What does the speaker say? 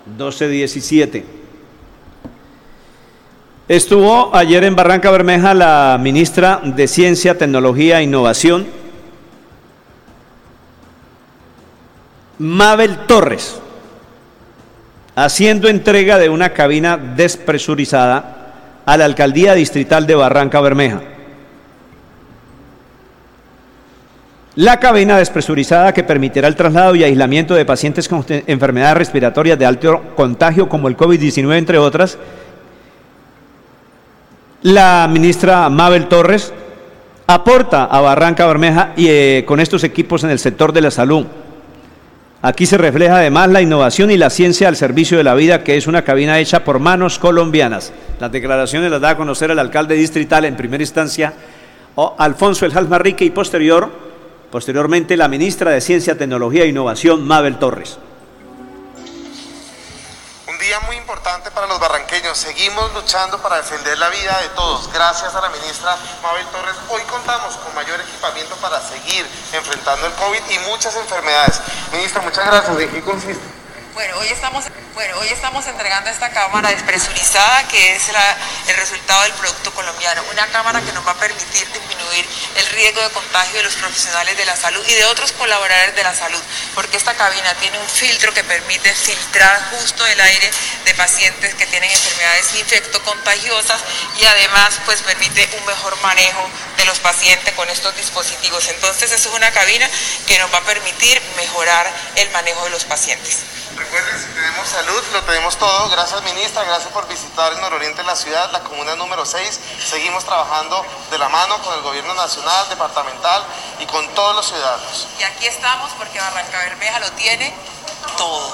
12:17. Estuvo ayer en Barranca Bermeja la ministra de Ciencia, Tecnología e Innovación, Mabel Torres, haciendo entrega de una cabina despresurizada a la Alcaldía Distrital de Barranca Bermeja. La cabina despresurizada que permitirá el traslado y aislamiento de pacientes con enfermedades respiratorias de alto contagio como el COVID-19, entre otras. La ministra Mabel Torres aporta a Barranca Bermeja y con estos equipos en el sector de la salud. Aquí se refleja además la innovación y la ciencia al servicio de la vida, que es una cabina hecha por manos colombianas. Las declaraciones las da a conocer el alcalde distrital en primera instancia, Alfonso El Jalmarrique, y posteriormente la ministra de Ciencia, Tecnología e Innovación, Mabel Torres. Un día muy importante para los barranqueños. Seguimos luchando para defender la vida de todos. Gracias a la ministra Mabel Torres, hoy contamos con mayor equipamiento para seguir enfrentando el COVID y muchas enfermedades. Ministra, muchas gracias. ¿En qué consiste? Bueno, hoy estamos entregando esta cámara despresurizada, que es el resultado del producto colombiano. Una cámara que nos va a permitir disminuir el riesgo de contagio de los profesionales de la salud y de otros colaboradores de la salud, porque esta cabina tiene un filtro que permite filtrar justo el aire de pacientes que tienen enfermedades infectocontagiosas y además pues permite un mejor manejo de los pacientes con estos dispositivos. Entonces, eso es una cabina que nos va a permitir mejorar el manejo de los pacientes. Recuerden, si tenemos salud, lo tenemos todo. Gracias, ministra, gracias por visitar el nororiente de la ciudad, la comuna número 6. Seguimos trabajando de la mano con el gobierno nacional, departamental y con todos los ciudadanos. Y aquí estamos porque Barranca Bermeja lo tiene todo.